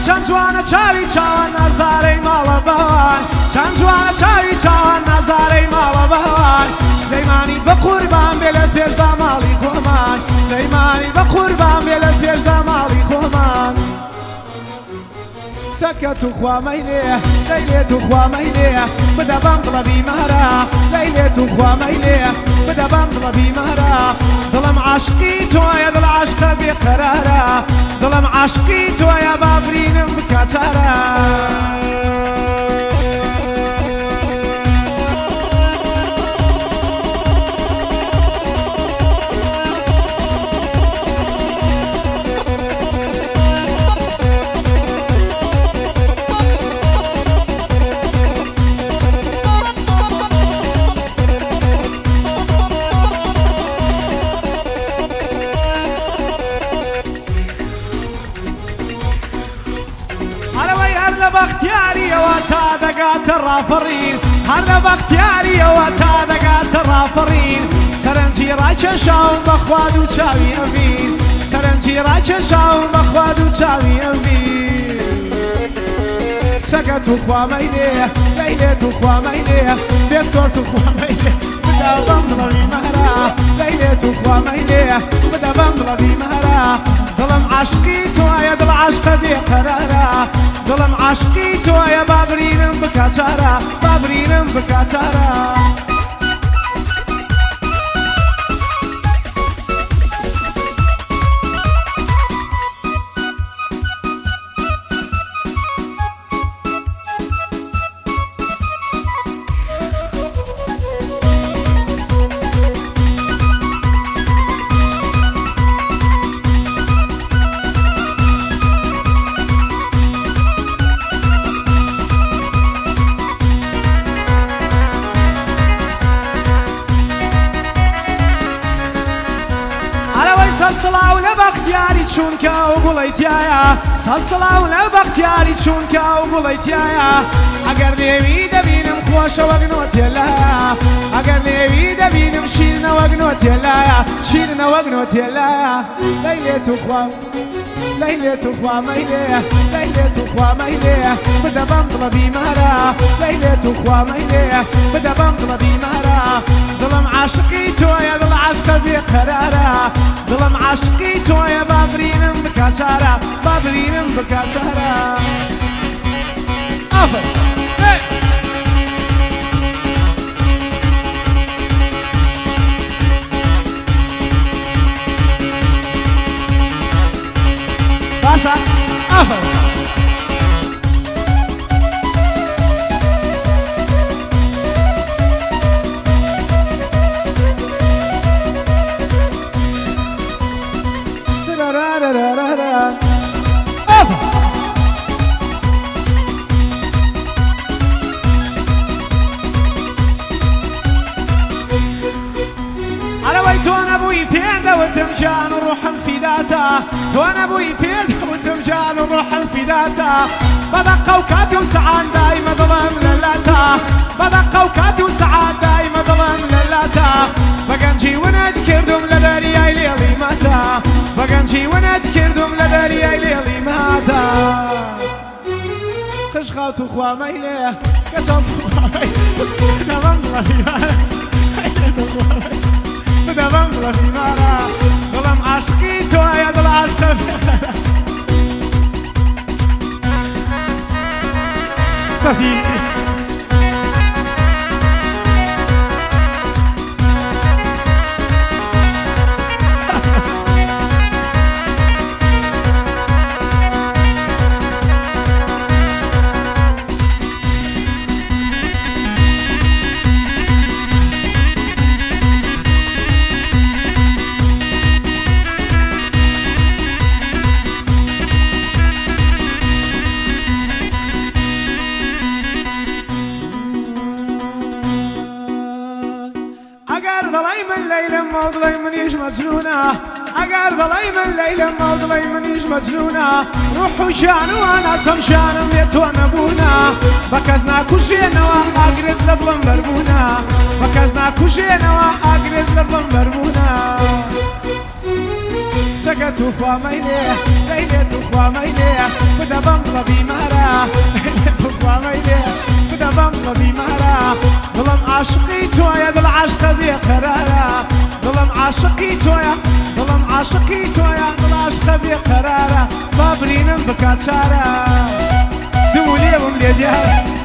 چەند جوانە چاوی چاوان نازدارەی ماڵە بەوان چەند جوانە چاوی چاوان نازدارەی ماڵە بەوان سلەیمانی بە قوربان بێ لە پێشدا ماڵی خۆمان سلەیمانی بە قوربان بێ لە پێشدا ماڵی خۆمان چەکە تو خوامەیلێ لەیلێت و خوامەیلێ بدە بەم دڵە بیمارە لەیلێت و خوامەیلێ بدە بەم دڵە بیمارە دڵم عاشقی تۆیە دڵ عاشقە بێقەرارە دڵم عاشقی تۆیە بابرینم بکە چارە بەختیاریەوە تا دەگاتە ڕاپەڕین هەر لە بەختیاریەوە تا دەگاتە ڕاپەڕین سەرنجی ڕاکێشاوم بە خواد و چاوی ئەبین سەرنجی ڕاکێشاوم بە خواد و چاوی ئەبین چەکە تو خوامەیلێ لەیلێت و خوامەیلێ بێسکۆرت و خوامەیلێ بدە بەم دڵە بیمارە لەیلێت و خوامەیلێ بدە بەم دڵە بیمارە دڵم عاشقی تۆیە دڵ عاشقە بێقەرارە دڵم عاشقی تۆیە بابرینم بکە چارە بابرینم بکە چارە سەسڵاو لە بەختیاری چونکە و گوڵەیتیایە سەسڵاو لە بەختیاری چونکە و گوڵەیتیایە ئەگەر لێوی دەبینم خۆشە وەک نۆتێلایە ئەگەر لێوی دەبینم شیرنە وەک نۆتێلایە شیرنە وەک نۆتێلایە لەیلێت و خوام لەیلێت و خوامەیلێ لەیلێت و خوامەیلێ بدە بەم دڵە بیمارە لەیلێت و خوامەیلێ بدە بەم دڵە بیمارە دڵم عاشقی تۆیە دڵ عاشقە بێقەرارە دڵم عاشقی تۆیە بابرینم بکە چارە بابرینم بکە چارە ئافر باشە ئافر وتم جان وروحم فداتا وانا ابوي بيد وتم جان وروحم فداتا بدقة وكاتي وسعاد دايما ظلم للاتا بدقة وكاتي وسعاد دايما ظلم للاتا بقنجي ونذكردم لداري اي ليلي ماتا بقنجي ونذكردم لداري اي ليلي ماتا قشخات وخواميلي كسبت خواميلي نظام بدە بەم دڵە بیمارە دڵم عاشقی تۆیە دڵ عاشقە سەفی موضلي منيش مجنونة أقار ضلي من ليلة موضلي منيش مجنونة روحوا شانو أنا سمشان ميتونا بونا بكزنا كوشينا وأقرد لبلن بربونا بكزنا كوشينا وأقرد لبلن بربونا لقت وخوا ميليه ليلة وخوا ميليه بدا بمضى بمارا ليلة وخوا ميليه بدا بمضى بمارا ظلم عاشقي تويا دل عاشق بقرارا ظلم عاشقي تويا ظلم عاشقي تويا دل عاشق بقرارا بابرينم بكاتشارا دولي بملي ديارا